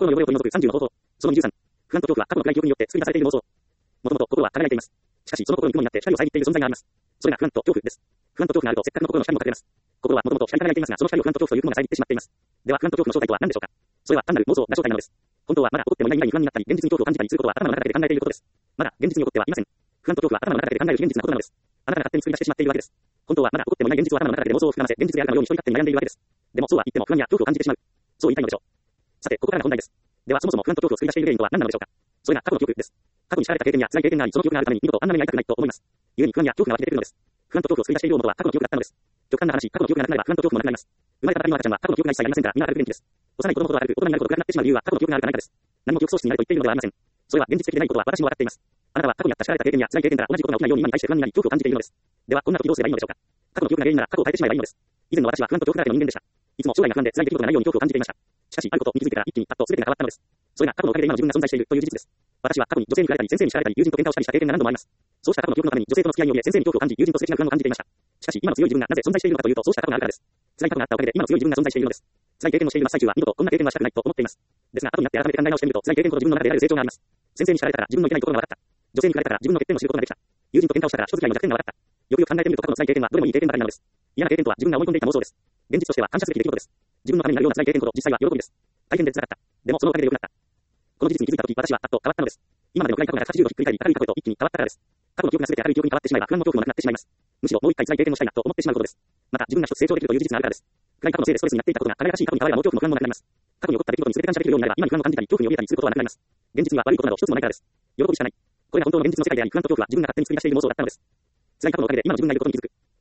心の汚れを取り除く30の方法。その23。不安と恐怖は過去の暗い記憶によって作り出されている妄想。もともと心は輝いています。しかし、その心に肝になって光を遮っている存在があります。それが不安と恐怖です。不安と恐怖があるとせっかくの心の光も隠れます。心はもともと光り輝いていますが、その光を不安と恐怖という雲が遮ってしまっています。では、不安と恐怖の正体とは何でしょうか。それは単なる妄想が正体なのです。本当はまだ起こってもいない未来に不安になったり、現実に恐怖を感じたりすることは頭の中だけで考えていることです。まだ現実に起こってはいません。不安と恐怖は頭の中だけで考える非現実なことなのです。あなたが勝手に作り出してしまっているわけです。本当はまだ起こってもいない現実を頭の中だけで妄想を膨らませ、現実であるかのように一人勝手に悩んでいるわけです。でもそうは言っても不安や恐怖を感じてしまう。そう言いたいのでしょう。さて、ここからが本題です。ではそもそも不安と恐怖を作り出している原因とは何なのでしょうか。それが過去の記憶です。過去に叱られた経験や辛い経験があり、その記憶があるために二度とあんな目に遭いたくないと思います。故に不安や恐怖が湧き出てくるのです。不安と恐怖を作り出している大元は過去の記憶だったのです。極端な話、過去の記憶がなくなれば不安と恐怖もなくなります。生まれたばかりの赤ちゃんは過去の記憶が一切ありませんから、みんな明るく元気です。幼い子供ほど明るく、大人になるほど暗くなってしまう理由は過去の記憶があるからです。何も記憶喪失になると言っているのではありません。それは現実的でないことは私も分かっています。あなたは過去にあった叱られた経験や辛い経験から同じことが起きないように今に対して不安になり、恐怖を感じているのです。では、こんな時どうすればいいのでしょうか。過去の記憶が原因なら過去を変えてしまえばいいのです。以前の私は不安と恐怖だらけの人間でした。いつも将来が不安で辛い出来事がないように恐怖を感じていました。しかし、あることに気づいてから一気にパッと全てが変わったのです。それが過去のおかげで今の自分が存在しているという事実です。私は過去に女性に振られたり、先生に叱られたり、友人と喧嘩をしたりした経験が何度もあります。そうした過去の記憶のために女性との付き合いにより先生に恐怖を感じ、友人とすれ違う不安を感じていました。しかし、今の強い自分がなぜ存在しているのかというと、そうした過去があるからです。辛い過去があったおかげで今の強い自分が存在しているのです。辛い経験をしている真っ最中は二度とこんな経験はしたくないと思っています。ですが、後になって改めて考え直してみると、辛い経験ほど自分の中で得られる成長があります。先生に叱られたから自分のいけないところが分かった。女性に振られたから自分の欠点を知ることができた。友人と喧嘩をしたから人付き合いの弱点が分かった。よくよく考えてみると過去の辛い経験はどれもいい経験ばかりなのです。嫌な経験とは自分が思い込んでいた妄想です。現実としては反射すべき出来事です。自分のためになるような辛い経験ほど実際は喜びです。大変で辛かった。でもそのおかげで良くなった。この事実に気づいたとき、私はパッと変わったのです。今までの暗い過去が180度ひっくり返り、明るい過去へと一気に変わったからです。過去の記憶が全て明るい記憶に変わってしまえば不安も恐怖もなくなってしまいます。むしろもう一回辛い経験をしたいなと思ってしまうことです。また自分が一つ成長できるという事実があるからです。暗い過去のせいでストレスになっていたことが輝かしい過去に変わればもう恐怖も不安もなくなります。過去に起こった出来事に全て感謝できるようになれば今に不安を感じたり恐怖に怯えたりすることはなくなります。現実には悪いことなど一つもないからです。喜びしかない。これが本当の現実の世界であり、不安と恐怖は自分が勝手に作り出している妄想だったのです。辛い過去のおかげで今の自分がいることに気づく。